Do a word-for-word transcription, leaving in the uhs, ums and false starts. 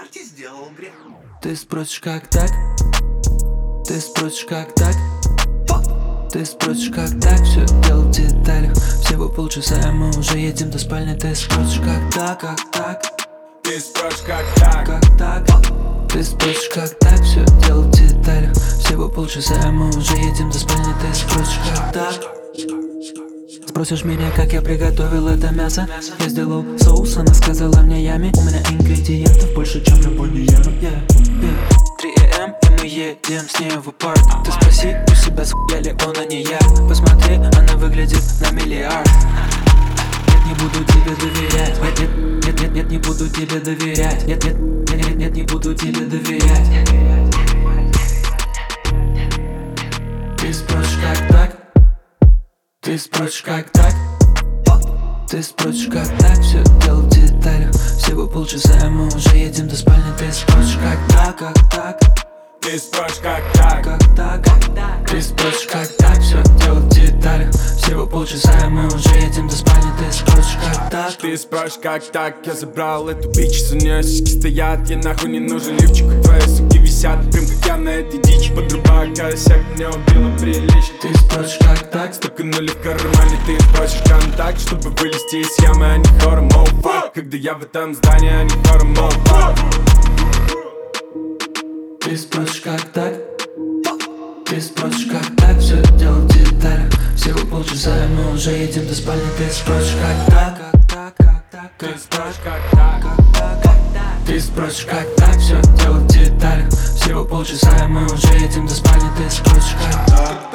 карте сделал грех. Ты спросишь, как так? Ты спросишь, как так? Ты спросишь, как так? Все дело в деталях. Всего полчаса, и мы уже едем до спальни. Ты спросишь, как так, как так? Ты спросишь, как так? Как так? Ты спросишь, как так? Все дело в деталях. Всего полчаса, и мы уже едем до спальни. Ты спросишь, как так? Спросишь меня, как я приготовил это мясо. Я сделал соус, она сказала мне ями. У меня ингредиентов больше, чем любой не ем. yeah, yeah. три эй эм, и мы едем с ней в парк. Ты спроси у себя, схуя ли он, а не я. Посмотри, она выглядит на миллиард. Нет, не буду тебе доверять. Нет, нет, нет, нет, нет, не буду тебе доверять. Нет, нет, нет, нет, нет, не буду тебе доверять. Ты спросишь, как так? Ты спросишь, как так? Ты спросишь, как так? Все дело в деталях. Всего полчаса, и мы уже едем до спальни. Ты спросишь, как так, как так? Ты спросишь, как так? Как так? Ты спросишь, как так? Все дело в деталях. Всего полчаса, и мы уже едем до спальни. Ты спросишь, как так? Ты спросишь, как так? Я забрал эту бичь, у нее сиськи стоят. Я нахуй не нужен лифчик, твои суки висят. Прям как я на этой дичи. Подруба косяк меня убила прилично. Ты спросишь, как так? Столько нулей в кармане. Ты спросишь контакт, чтобы вылезти из ямы, а не хором, oh fuck. Когда я в этом здании, а не хором, oh fuck. Ты спросишь, как так? Ты спросишь, как так? Все дело в деталях. Всего полчаса, и мы уже едем до спальни. Ты спросишь, как так? Как так? Как так? Ты спросишь, как так? Как так? Как так? Ты спросишь, как так? Все дело в деталях. Всего полчаса, и мы уже едем до спальни. Ты спросишь, как так?